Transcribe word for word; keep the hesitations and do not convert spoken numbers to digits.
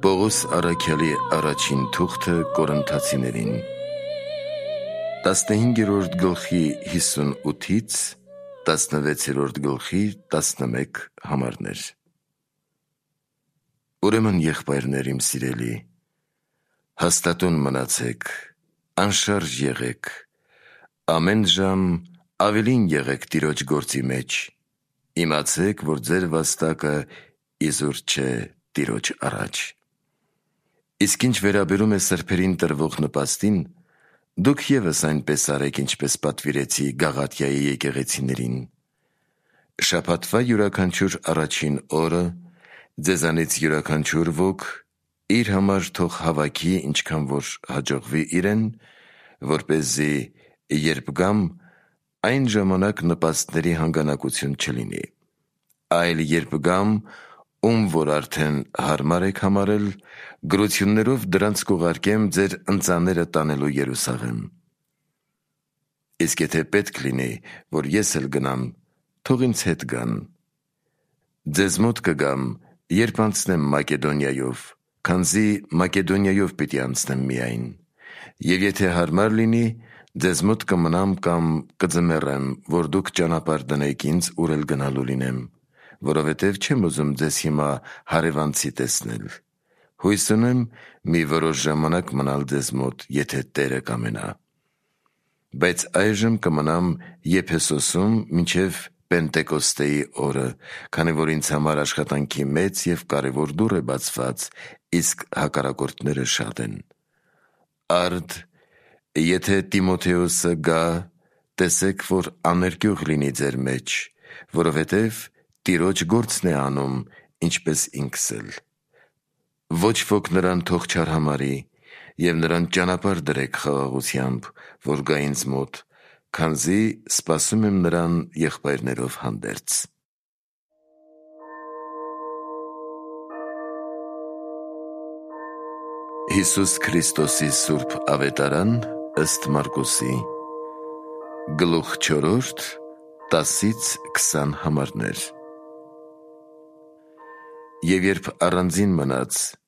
Պողոս առաքյալի առաջին թուղթը Կորինթացիներին տասնհինգերորդ գլխի հիսունութից տասնվեցերորդ գլխի տասնմեկ համարներ։ Ուրեմն եղբայրներ իմ սիրելի, հաստատուն մնացեք, անշարժ եղեք, ամեն ժամ ավելին եղեք Տիրոջ գործի մեջ, իմացեք, որ ձեր վաստակը իզուր չէ Տիրոջ առաջ։ Իսկ ինչ վերաբերում է սրբերին տրվող նպաստին, դուք ևս այնպես արեք, ինչպես պատվիրեցի Գաղատիայի եկեղեցիներին։ Շաբաթվա յուրաքանչյուր առաջին օրը ձեզանից յուրաքանչյուր ոք իր համար թող հավաքի, ինչքան որ հաջողվի իրեն, որպեսզի երբ գամ, այն ժամանակ նպաստների հանգանակություն չլինի, այլ երբ գամ, ում որ արդեն հարմար եք համարել, գրություններով դրանց կուղարկեմ ձեր ընծաները տանելու Երուսաղեմ։ Իսկ եթե պետք լինի, որ ես էլ գնամ, թող ինձ հետ գան։ Ձեզ մոտ կգամ, երբ անցնեմ Մակեդոնիայով, քանզի Մակեդոնիայով պիտի անցնեմ միայն, և եթե հարմար լինի, ձեզ մոտ կմնամ կամ կձմեռեմ, որ դուք ճանապարհ դնեք ինձ, ուր էլ գնալու լինեմ, որովհետև չեմ ուզում ձեզ հիմա հարևանցի տեսնել։ Հույս ունեմ մի որոշ ժամանակ մնալ ձեզ մոտ, եթե Տերը կամենա։ Բայց այժմ կմնամ Եփեսոսում մինչև Պենտեկոստեի օրը, քանի որ ինձ համար աշխատանքի մեծ և կարևոր դուռ է բացված, իսկ հակառակորդները շատ են։ Արդ, եթե Տիմոթեոսը գա, տեսեք, որ աներկյուղ լինի ձեր մեջ, որովհետև Տիրոջ գործն է անում, ինչպես ինքս էլ։ Ոչ ոք նրան թող չարհամարի, և նրան ճանապարհ դրեք խաղաղությամբ, որ գա ինձ մոտ, քանզի սպասում եմ նրան եղբայրներով հանդերձ։ Հիսուս Քրիստոսի սուրբ ավետարան ըստ Մարկոսի, գլուխ չորրորդ, տասից քսան համարներ։ Եվ երբ առանձին մնաց,